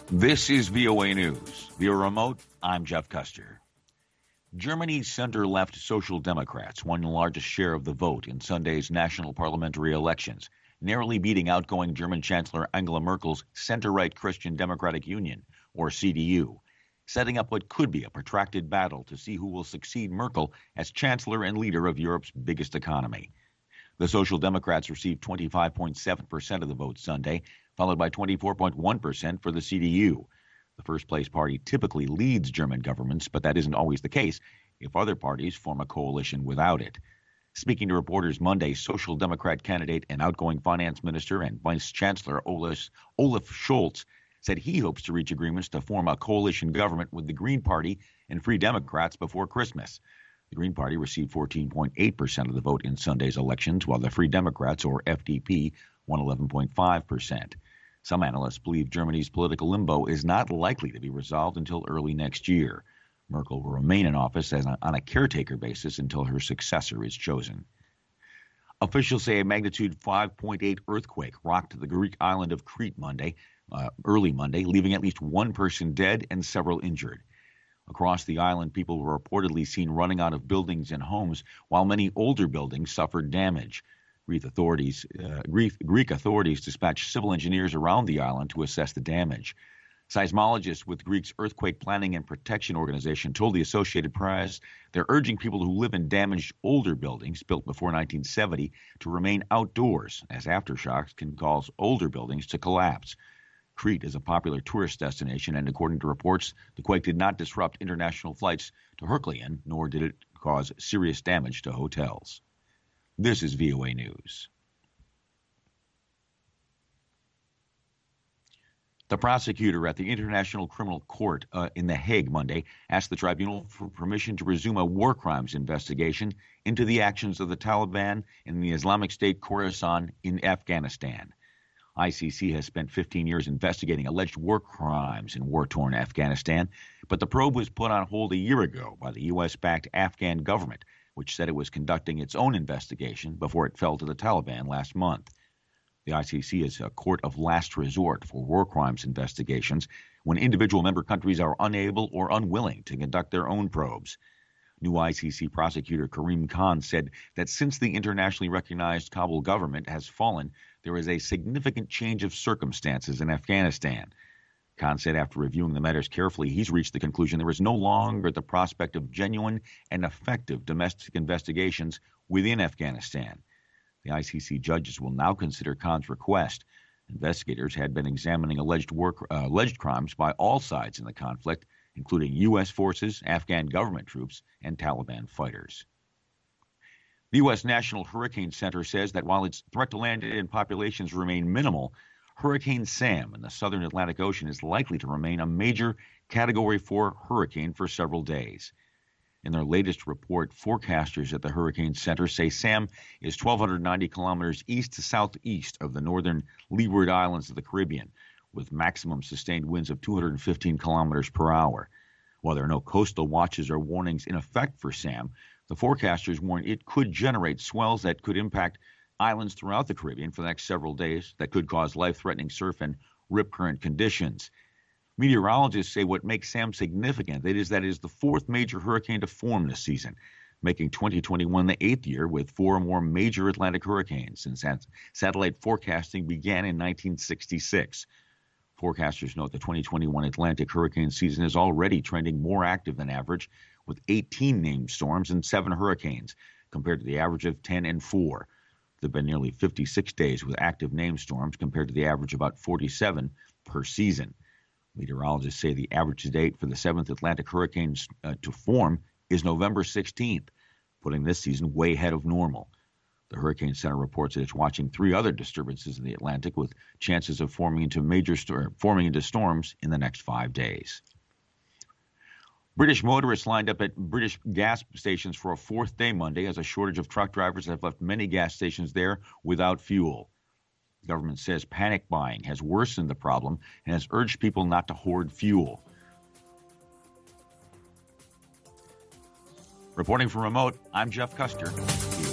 This is VOA News. Via remote, I'm Jeff Custer. Germany's center-left Social Democrats won the largest share of the vote in Sunday's national parliamentary elections, narrowly beating outgoing German Chancellor Angela Merkel's center-right Christian Democratic Union, or CDU, setting up what could be a protracted battle to see who will succeed Merkel as Chancellor and leader of Europe's biggest economy. The Social Democrats received 25.7% of the vote Sunday, followed by 24.1% for the CDU. The first-place party typically leads German governments, but that isn't always the case if other parties form a coalition without it. Speaking to reporters Monday, Social Democrat candidate and outgoing finance minister and vice chancellor Olaf Scholz said he hopes to reach agreements to form a coalition government with the Green Party and Free Democrats before Christmas. The Green Party received 14.8% of the vote in Sunday's elections, while the Free Democrats, or FDP, won 11.5%. Some analysts believe Germany's political limbo is not likely to be resolved until early next year. Merkel will remain in office on a caretaker basis until her successor is chosen. Officials say a magnitude 5.8 earthquake rocked the Greek island of Crete early Monday, leaving at least one person dead and several injured. Across the island, people were reportedly seen running out of buildings and homes, while many older buildings suffered damage. Greek authorities dispatched civil engineers around the island to assess the damage. Seismologists with Greece's Earthquake Planning and Protection Organization told the Associated Press they're urging people who live in damaged older buildings built before 1970 to remain outdoors, as aftershocks can cause older buildings to collapse. Crete is a popular tourist destination, and according to reports, the quake did not disrupt international flights to Heraclion, nor did it cause serious damage to hotels. This is VOA News. The prosecutor at the International Criminal Court in The Hague Monday asked the tribunal for permission to resume a war crimes investigation into the actions of the Taliban in the Islamic State Khorasan in Afghanistan. ICC has spent 15 years investigating alleged war crimes in war-torn Afghanistan, but the probe was put on hold a year ago by the U.S.-backed Afghan government, which said it was conducting its own investigation before it fell to the Taliban last month. The ICC is a court of last resort for war crimes investigations when individual member countries are unable or unwilling to conduct their own probes. New ICC prosecutor Karim Khan said that since the internationally recognized Kabul government has fallen, there is a significant change of circumstances in Afghanistan. Khan said after reviewing the matters carefully, he's reached the conclusion there is no longer the prospect of genuine and effective domestic investigations within Afghanistan. The ICC judges will now consider Khan's request. Investigators had been examining alleged crimes by all sides in the conflict, including U.S. forces, Afghan government troops, and Taliban fighters. The U.S. National Hurricane Center says that while its threat to land and populations remain minimal, Hurricane Sam in the southern Atlantic Ocean is likely to remain a major Category 4 hurricane for several days. In their latest report, forecasters at the Hurricane Center say Sam is 1,290 kilometers east to southeast of the northern Leeward Islands of the Caribbean, with maximum sustained winds of 215 kilometers per hour. While there are no coastal watches or warnings in effect for Sam, the forecasters warn it could generate swells that could impact islands throughout the Caribbean for the next several days that could cause life-threatening surf and rip current conditions. Meteorologists say what makes Sam significant is that it is the fourth major hurricane to form this season, making 2021 the eighth year with four or more major Atlantic hurricanes since satellite forecasting began in 1966. Forecasters note the 2021 Atlantic hurricane season is already trending more active than average, with 18 named storms and 7 hurricanes, compared to the average of 10 and 4. There have been nearly 56 days with active named storms compared to the average of about 47 per season. Meteorologists say the average to date for the 7th Atlantic hurricane to form is November 16th, putting this season way ahead of normal. The Hurricane Center reports that it's watching 3 other disturbances in the Atlantic with chances of forming into storms in the next 5 days. British motorists lined up at British gas stations for a 4th day Monday as a shortage of truck drivers have left many gas stations there without fuel. The government says panic buying has worsened the problem and has urged people not to hoard fuel. Reporting from remote, I'm Jeff Custer.